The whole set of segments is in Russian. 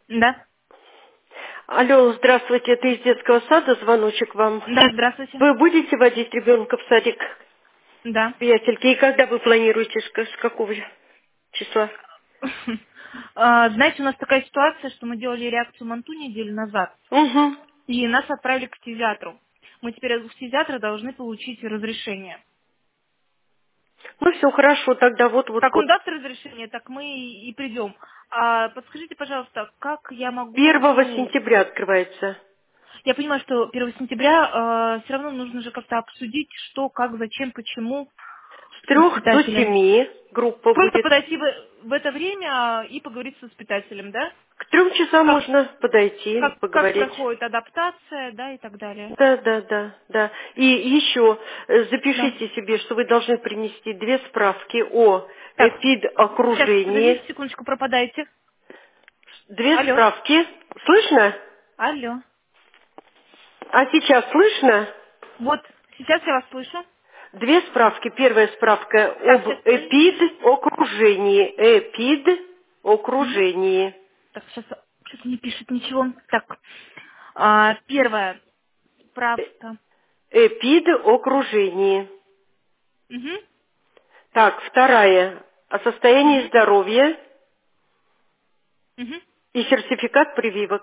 Да. Алло, здравствуйте, это из детского сада, звоночек вам. Да, здравствуйте. Вы будете водить ребенка в садик, Да. приятельки? И когда вы планируете, с какого числа? Знаете, у нас такая ситуация, что мы делали реакцию МАНТУ неделю назад, Угу. и нас отправили к фтизиатру. Мы теперь у фтизиатра должны получить разрешение. Ну все, хорошо, тогда Как он вот-вот-вот. даст разрешение, так мы и придем. Подскажите, пожалуйста, как я Первого могу... сентября открывается. Я понимаю, что 1 сентября все равно нужно же как-то обсудить, что, как, зачем, почему С с 3 до 7 воспитателем. группа Просто будет. подойти в это время и поговорить с воспитателем, да? К 3 часам Как, можно подойти, как поговорить. проходит адаптация, да, и так далее. Да, да, да, да. И еще Да. запишите себе, что вы должны принести 2 справки о Так, сейчас, ЭПИД-окружении. подождите секундочку, пропадаете. 2 Алло, справки. Слышно? алло. А сейчас слышно? Вот, сейчас я вас слышу. 2 справки. Первая справка Так, об сейчас, подождите. ЭПИД-окружении. Мгм. ЭПИД-окружении. Так, сейчас что-то не пишет ничего. Так, первая справка. ЭПИД-окружении. Угу, Так, вторая. О состоянии угу, здоровья угу, и сертификат прививок.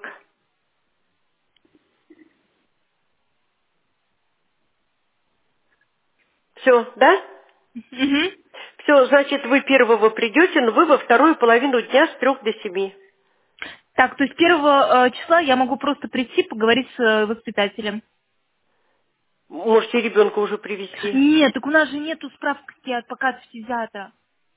Все, да? угу. Все, значит, вы первого придете, но вы во вторую половину дня с 3 до 7. Так, то есть 1 числа я могу просто прийти, поговорить с воспитателем. Можете ребенка уже привести. Нет, так у нас же нету справки пока от фтизиатра.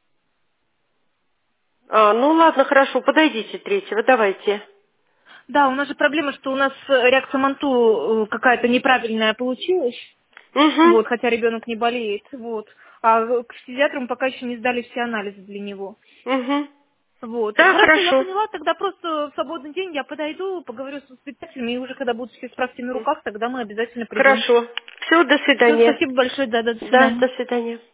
А, ну ладно, хорошо, подойдите 3, давайте. Да, у нас же проблема, что у нас реакция МАНТУ какая-то неправильная получилась. Угу, Вот, хотя ребенок не болеет. Вот. А к фтизиатру мы пока еще не сдали все анализы для него. угу. Вот. Да, Хорошо, я хорошо. поняла, тогда просто в свободный день я подойду, поговорю с воспитателями, и уже когда будут все справки на руках, тогда мы обязательно придем. Хорошо. Все, до Все, свидания. спасибо большое, да, до Да, свидания. до свидания.